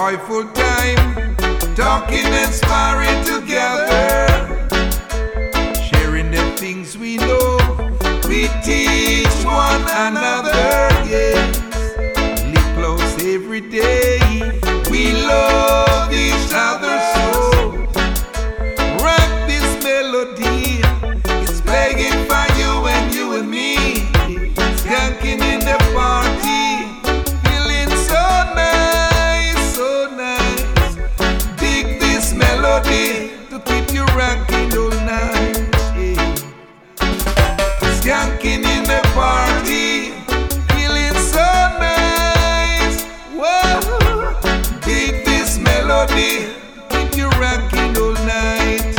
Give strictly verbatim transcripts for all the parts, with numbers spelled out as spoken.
joyful time, talking and sparring together, sharing the things we know, we teach one another, yes. Live close every day, we love each other so. Rock this melody, it's playing for you and you and me, skanking in the party. To keep you rocking all night, yeah. Skanking in the party, feeling so nice. Whoa, dig this melody, keep you rocking all night,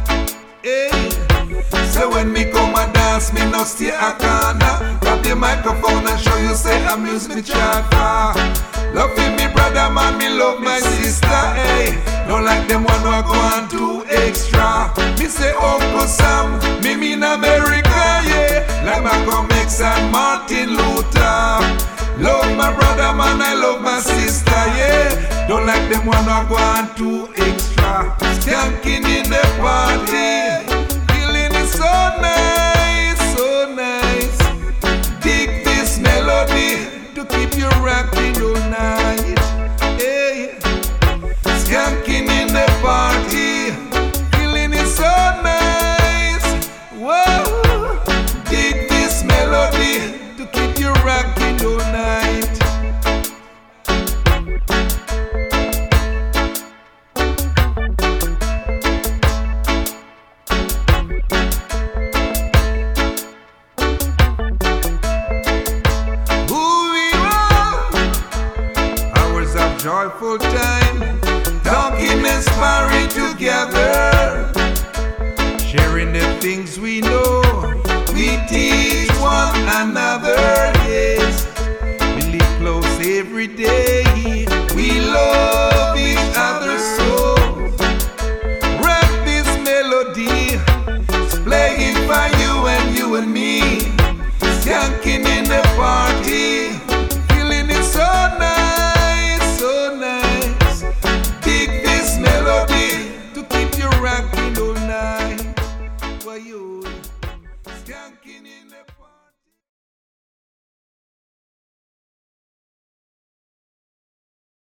yeah. So when me come and dance, me no stay a corner. Grab the microphone and show you say amuse me chart far. Loving me brother man, me love my sister, hey. Don't like them one who are going too extra. Me say Uncle Sam, me mean America, yeah. Like Malcolm X and Martin Luther. Love my brother man, I love my sister, yeah. Don't like them one who are going too extra. Skanking in the party, feeling it so nice, so nice. Dig this melody to keep you rocking all night, yeah. Skanking in the party, feeling it so nice. Whoa, dig this melody to keep you rocking all night. Who we are, hours of joyful time, talking and sparring together, sharing the things we know, we teach one another, yes. We live close every day, we love each other so. Rock this melody, it's playing for you and you and me, skanking in the party, feeling it so nice, so nice. To keep you rocking all night, why you skanking in the